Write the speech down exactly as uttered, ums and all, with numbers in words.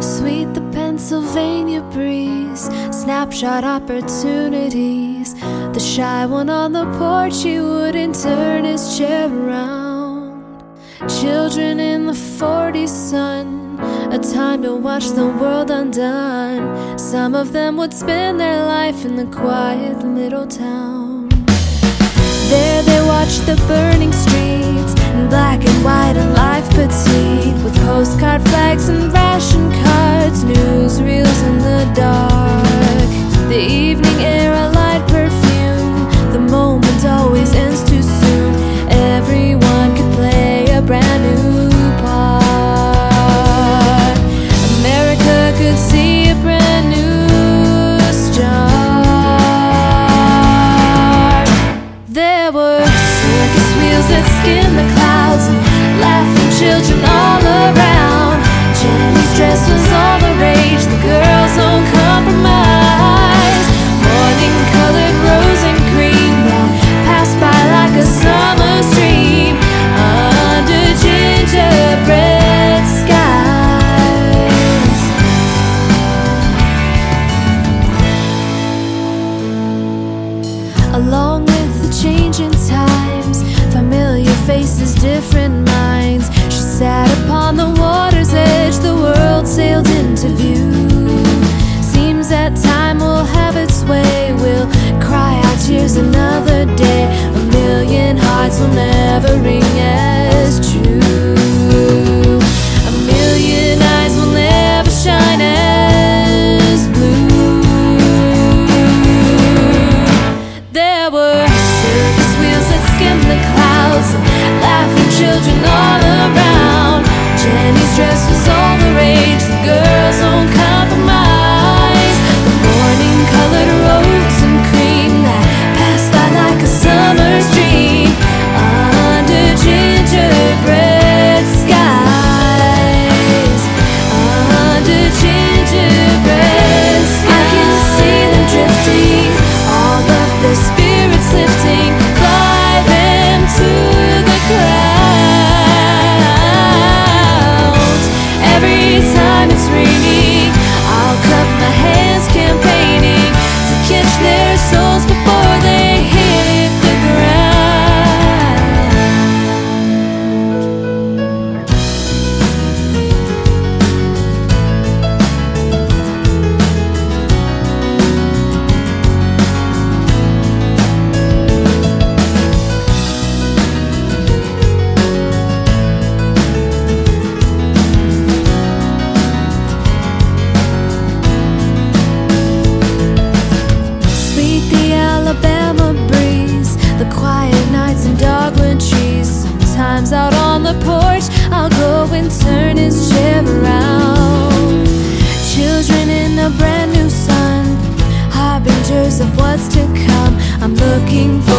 Sweet the Pennsylvania breeze, snapshot opportunities. The shy one on the porch, he wouldn't turn his chair around. Children in the forties sun, a time to watch the world undone. Some of them would spend their life in the quiet little town. There they watched the burning streets in black and white and life petite, with postcard flags and ration cards, newsreels in the dark. The evening air, a light perfume. The moment always ends too soon. Everyone could play a brand new part. America could see a brand new start. There were circus wheels that skimmed the clouds and laughing children all around. Jenny's dress was all the rage, the girls don't compromise. Morning colored rose and cream that passed by like a summer stream under gingerbread skies. Along with the changing times, familiar faces, different minds. She sat upon the water's edge, the world sailed into view. Seems that time will have its way, we'll cry out tears another day. A million hearts will never ring as true. A million eyes will never shine as blue. There were circus wheels that skimmed the clouds and laughing children all around. Jenny's dress was all the rage, the girls don't compromise. The morning colored rose and cream that passed by like a summer's dream under gingerbread skies. Under gingerbread skies. I can see them drifting, all of their spirits lifting. Fly them to the clouds. Every time it's raining, I'll cut my hands campaigning to catch their souls before they hit the ground. Sweet the Alabama breeze, the quiet nights and dogwood trees. Sometimes out on the porch, I'll go and turn his chair around. Children in a brand new sun, harbingers of what's to come. I'm looking for